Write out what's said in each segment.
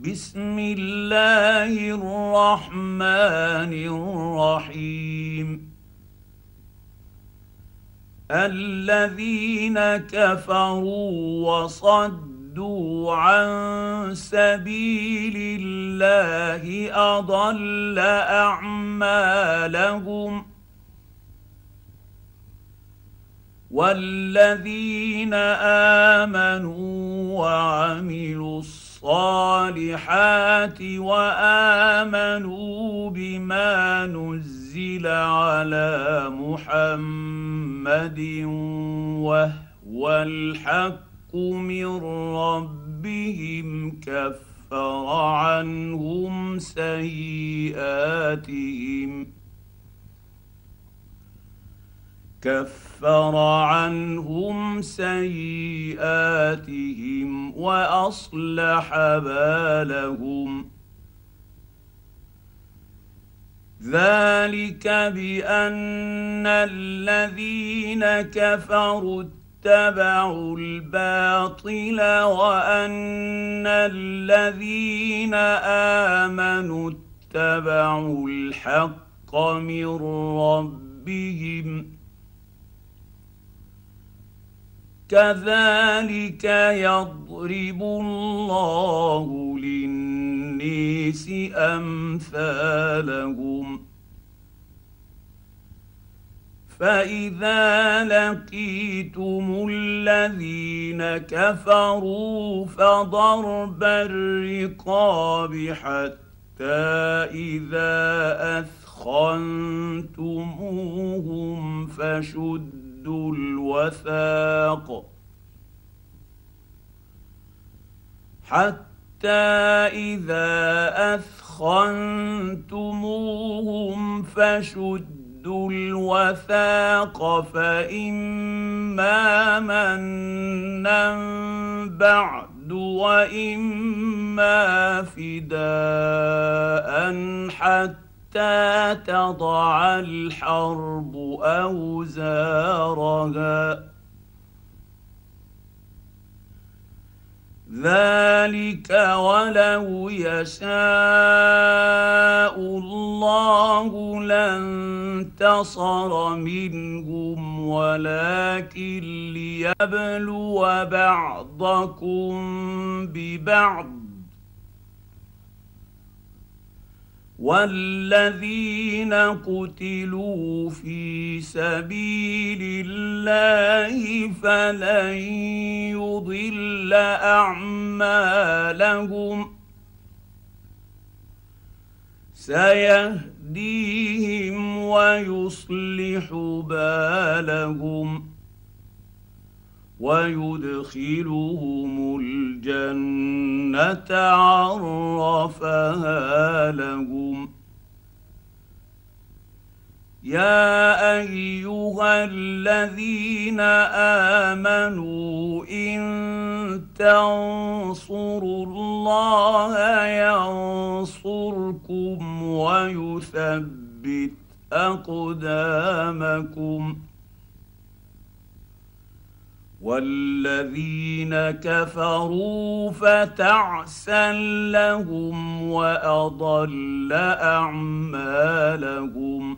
بسم الله الرحمن الرحيم. الذين كفروا وصدوا عن سبيل الله اضل اعمالهم، والذين امنوا وعملوا الصالحات وامنوا بما نزل على محمد وهو الحق من ربهم كفر عنهم سيئاتهم واصلح بالهم. ذلك بان الذين كفروا اتبعوا الباطل وان الذين امنوا اتبعوا الحق من ربهم. كذلك يضرب الله للناس امثالهم. فاذا لقيتم الذين كفروا فضرب الرقاب حتى اذا اثخنتموهم فشدوا الوثاق فإما منا بعد وإما فداء حتى تضع الحرب أوزارها. ذلك ولو يشاء الله لانتصر منهم ولكن ليبلو بعضكم ببعض. والذين قتلوا في سبيل الله فلن يضل اعمالهم سيهديهم ويصلح بالهم ويدخلهم الجنة عرفها لهم. يا أيها الذين آمنوا إن تنصروا الله ينصركم ويثبت أقدامكم. والذين كفروا فتعسا لهم وأضل أعمالهم.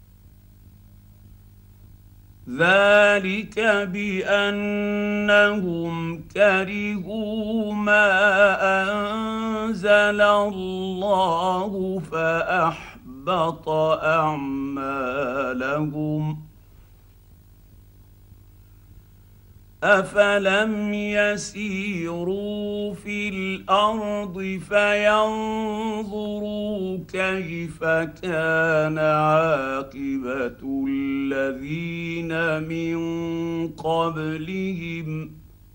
ذلك بأنهم كرهوا ما أنزل الله فأحبط أعمالهم. أفلم يسيروا في الأرض فينظروا كيف كان عاقبة الذين من قبلهم.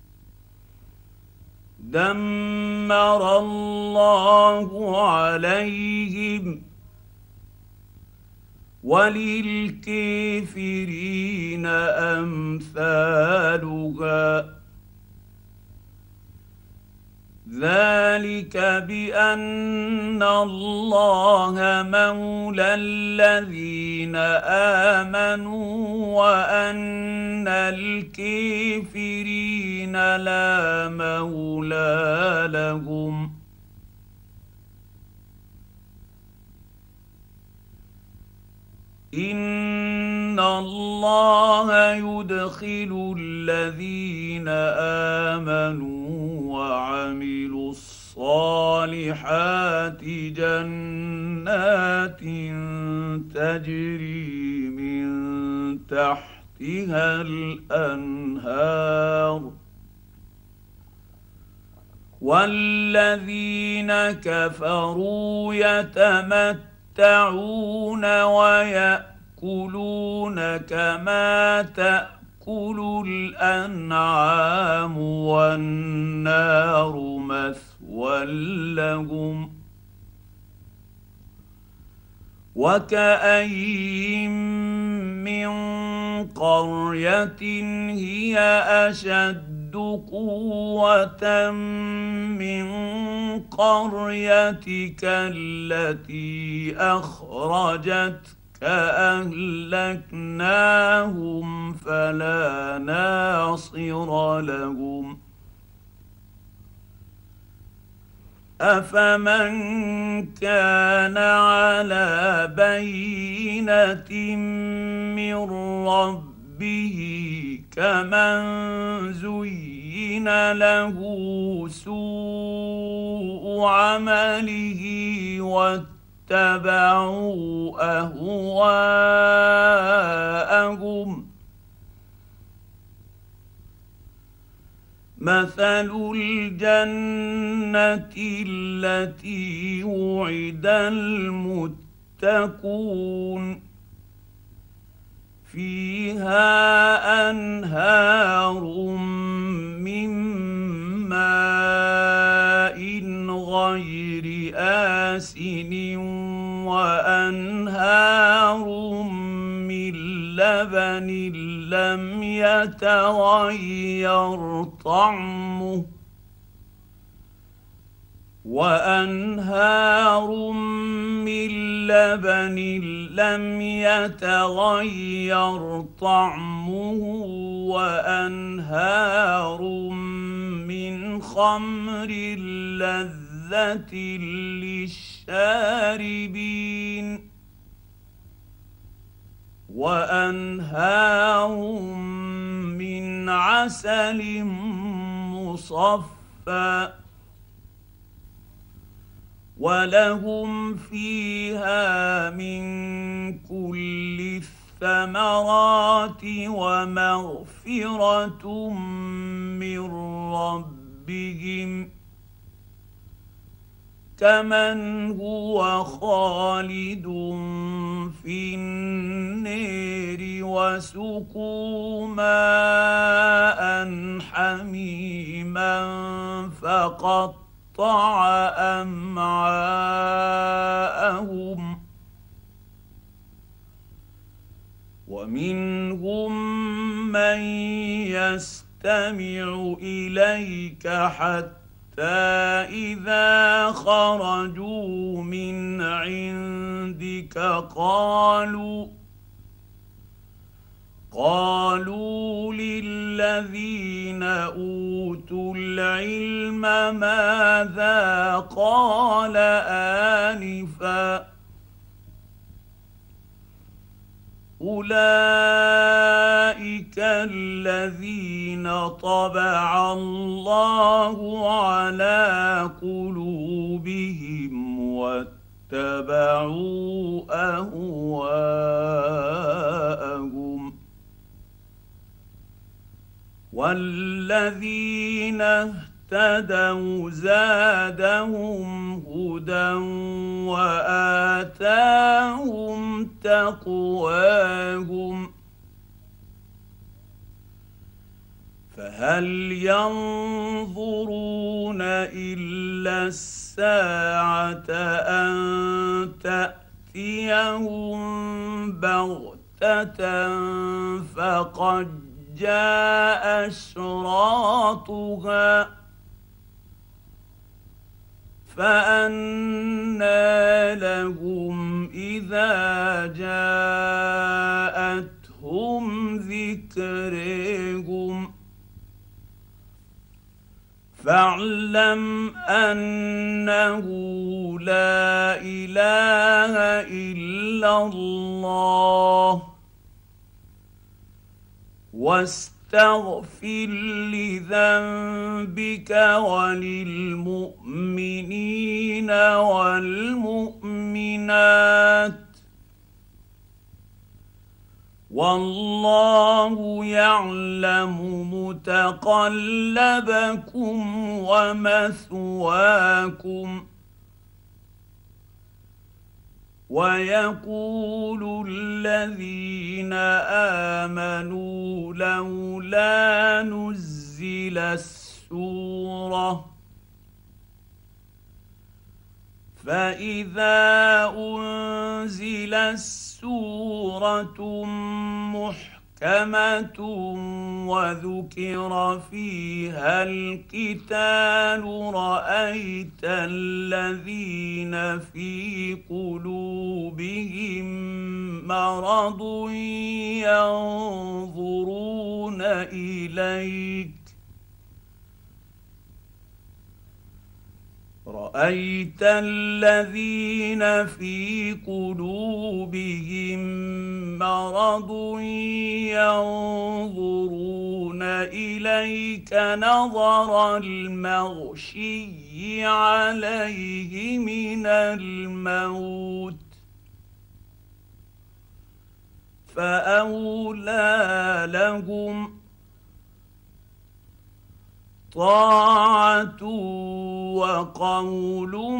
دمر الله عليهم وللكافرين أمثالها. ذلك بأن الله مولى الذين آمنوا وأن الكافرين لا مولى لهم. ان الله يدخل الذين امنوا وعملوا الصالحات جنات تجري من تحتها الانهار والذين كفروا يتمتعون ويأكلون كما تأكل الأنعام والنار مثوى لهم وكأين من قرية هي أشد قوة من قريتك التي أخرجتك أهلكناهم فلا ناصر لهم أفمن كان على بينة من ربه كمن زين له سوء عمله واتبعوا أهواءهم مثل الجنة التي وعد المتقون فيها أنهار من ماء غير آسن وأنهار من لبن لم يتغير طعمه وأنهار من لبن لم يتغير طعمه وأنهار من خمر لذة للشاربين وأنهار من عسل مصفى ولهم فيها من كل الثمرات ومغفرة من ربهم كمن هو خالد في النار وسقوا ماء حميما فقطع أمعاءهم ومنهم من يستمع إليك حتى إذا خرجوا من عندك قالوا للذين أوتوا العلم ماذا قال آنفا أولئك الذين طبع الله على قلوبهم واتبعوا أهواءهم والذين اهتدوا زادهم هدى وآتاهم تقواهم فهل ينظرون إلا الساعة أن تأتيهم بغتة فقد جاء أشراطها فأنى لهم إذا جاءتهم ذكرهم فاعلم انه لا اله الا الله واستغفر لذنبك وللمؤمنين والمؤمنات والله يعلم متقلبكم ومثواكم ويقول الذين امنوا لولا نزل السوره فاذا انزلت سوره محكمه وذكر فيها القتال رايت الذين في قلوبهم مرض ينظرون اليك رأيت الذين في قلوبهم مرض ينظرون إليك نظر المغشي عليه من الموت فأولى لهم طاعة وقول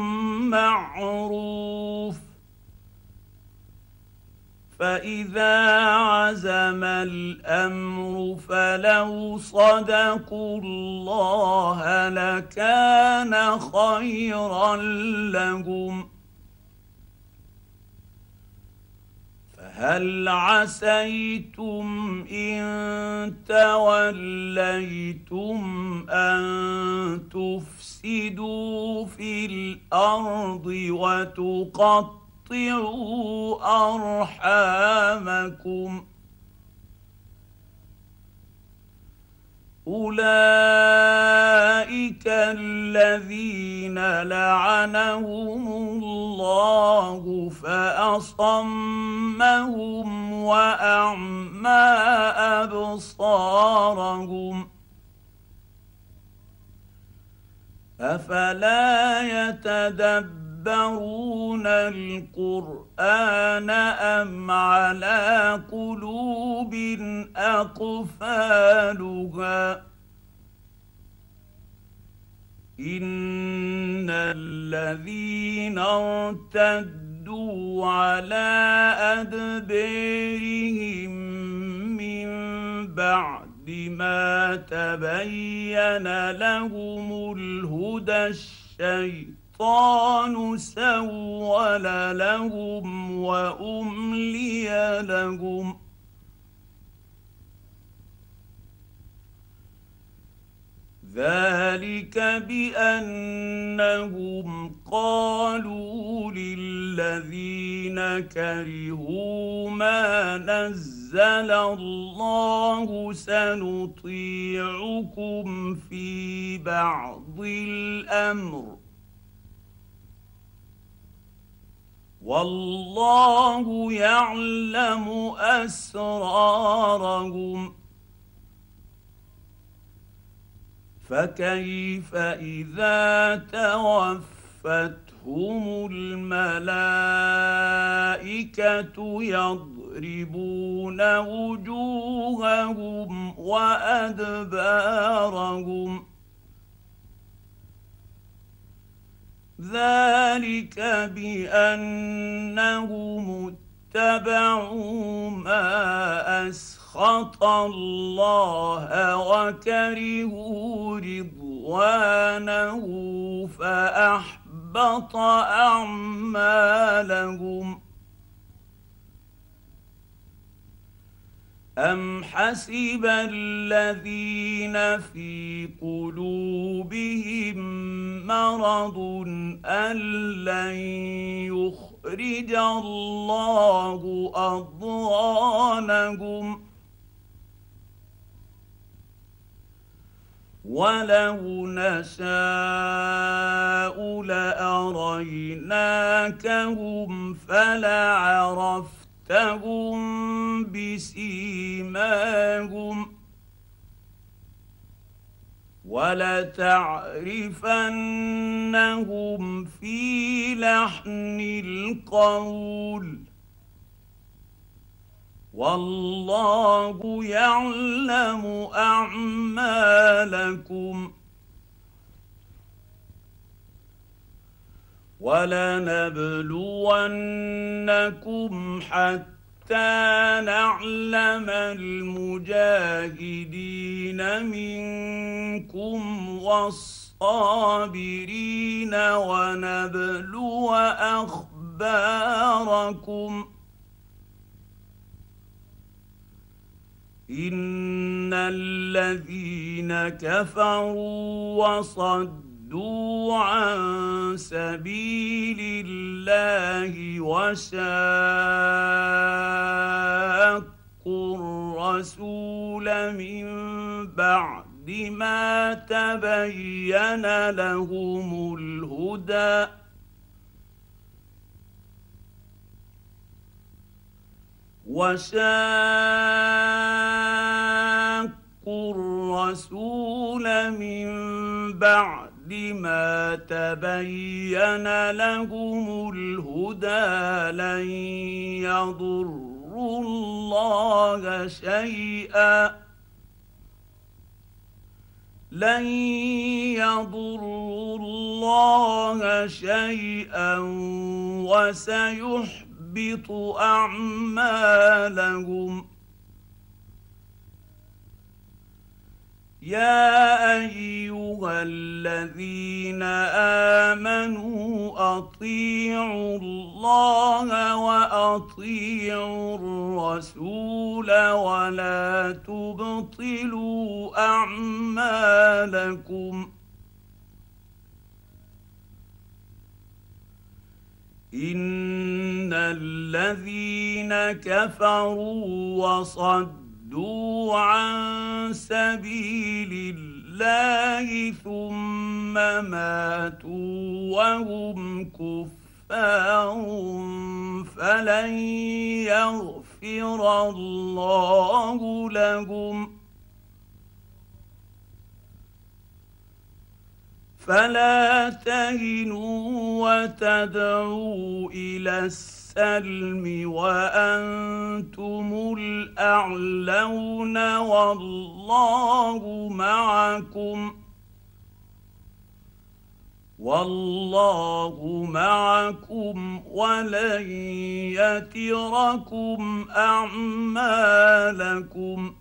معروف فإذا عزم الأمر فلو صدقوا الله لكان خيرا لهم هل عسيتم إن توليتم أن تفسدوا في الأرض وتقطعوا أرحامكم أولئك الذين لعنهم الله فأصمهم وأعمى أبصارهم أفلا يتدبرون القرآن أم على قلوب أقفالها إن الذين ارتدوا على أدبارهم من بعد ما تبين لهم الهدى الشيطان سول لهم وأملي لهم ذلك بأنهم قالوا للذين كرهوا ما نزل الله سنطيعكم في بعض الأمر والله يعلم أسرارهم فكيف إذا توفتهم الملائكة يضربون وجوههم وأدبارهم ذلك بأنهم اتبعوا ما أسخط الله وكرهوا رضوانه فأحبط أعمالهم أم حسب الذين في قلوبهم مرض أن لن يخرج الله أضغانهم ولو نشاء لاريناكهم فلعرفتهم بسيماهم ولتعرفنهم في لحن القول والله يعلم اعمالكم ولنبلونكم حتى نعلم المجاهدين منكم والصابرين ونبلو اخباركم ان الذين كفروا وصدوا عن سبيل الله وشاقوا الرسول من بعد ما تبين لهم الهدى وشاقوا الرسول من بعد ما تبين لهم الهدى لن يضروا الله شيئا وسيحبط أعمالهم يا أيها الذين آمنوا أطيعوا الله وأطيعوا الرسول ولا تبطلوا أعمالكم إن الذين كفروا وصدوا عن سبيل الله ثم ماتوا وهم كفار فلن يغفر الله لهم فلا تهنوا وتدعوا إلى السلم وأنتم الأعلون والله معكم ولن يتركم أعمالكم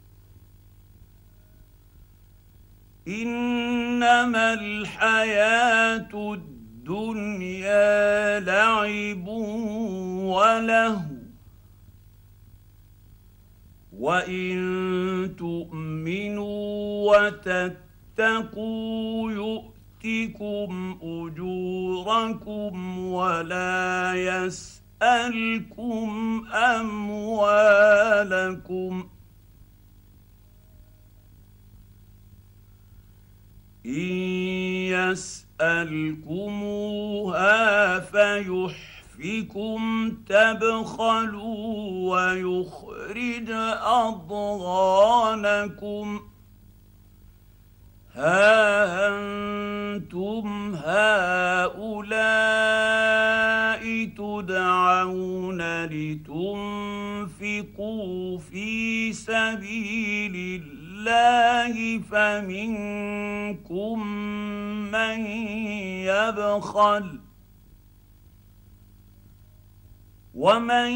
إنما الحياة الدنيا لعب ولهو وإن تؤمنوا وتتقوا يؤتكم أجوركم ولا يسألكم أموالكم إن يسألكموها فيحفكم تبخلوا ويخرج أضغانكم ها أنتم هؤلاء تدعون لتنفقوا في سبيل الله فمنكم من يبخل ومن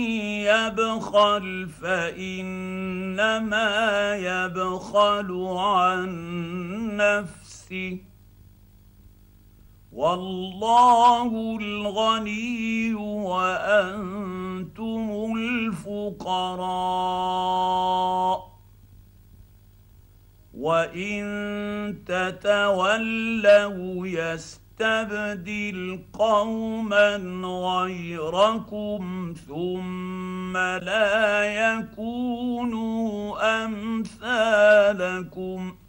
يبخل فإنما يبخل عن نفسه والله الغني وأنتم الفقراء وإن تتولوا يستبدل قوما غيركم ثم لا يكونوا أمثالكم